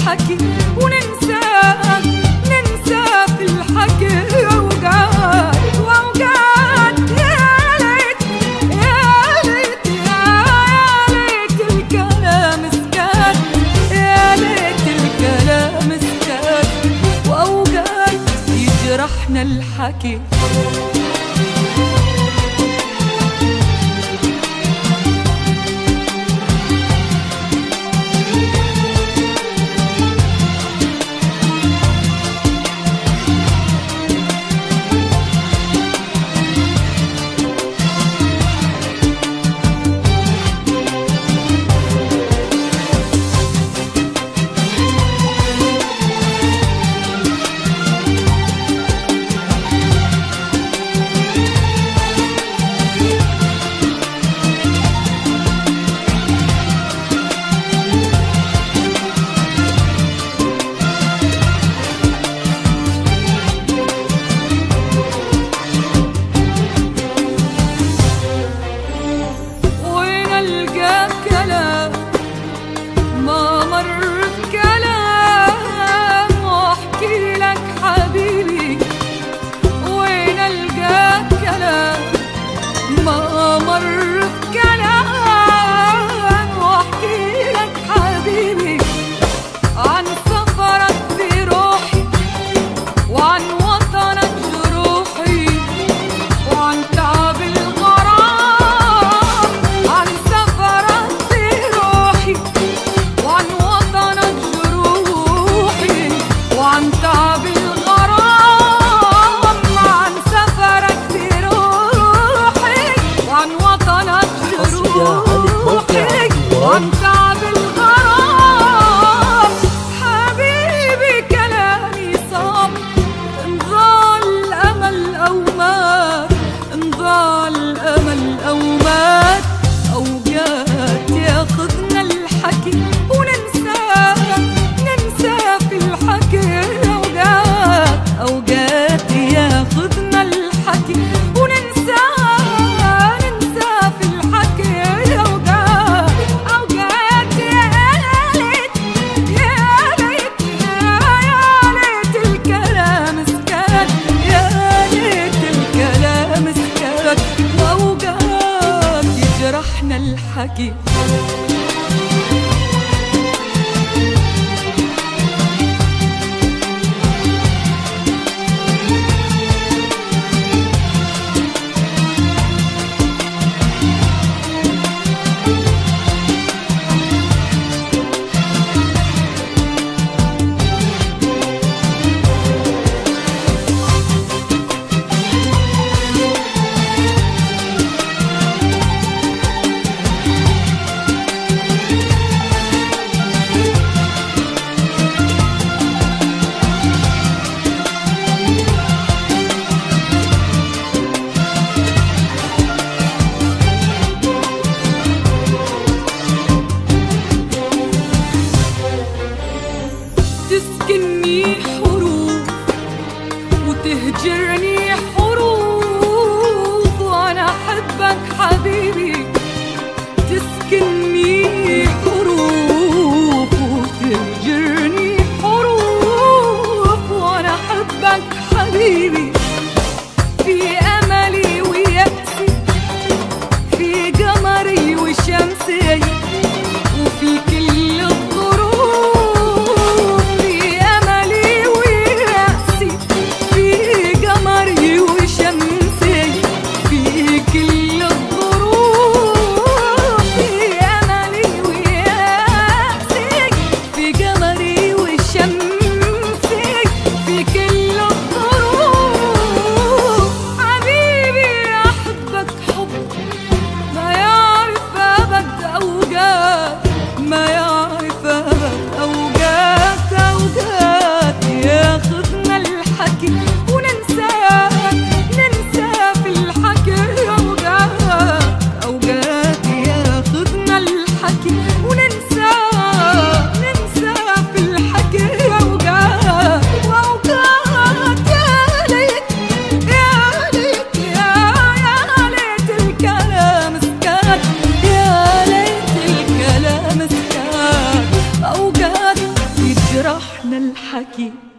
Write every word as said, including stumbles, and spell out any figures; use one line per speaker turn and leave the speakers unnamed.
الحكي وننسى ننسى في الحكي أوقات وأوقات. يا ليت يا ليت يا ليت الكلام سكت، يا ليت الكلام سكت وأوقات يجرحنا الحكي. عن تعب الغرام حبيبي كلامي صعب، انضال الأمل أو مات، انضال الأمل أو مات. أوقات ياخذنا الحكي وننسى ننسى في الحكي. أوقات أوقات ياخذنا الحكي وننسى ننسى في الحكي. جرحنا الحكي. تسكنني حروف وتهجرني حروف وانا احبك حبيبي. تسكنني حروف وتهجرني حروف وانا احبك حبيبي. في املي ويأسي، في قمري وشمسي، وفي كل الظروف. في املي ويأسي، في قمري وشمسي، في كل الظروف. في املي ويأسي، في قمري وشمسي، في كل الظروف. حبيبي احبك حب ما يعرف ابد اوقات، ما يعرف ابد اوقات. اوقات ياخذنا الحكي وننسى ننسى في الحكي. اوقات اوقات ياخذنا الحكي وننسى ننسى في الحكي. جرحنا الحكي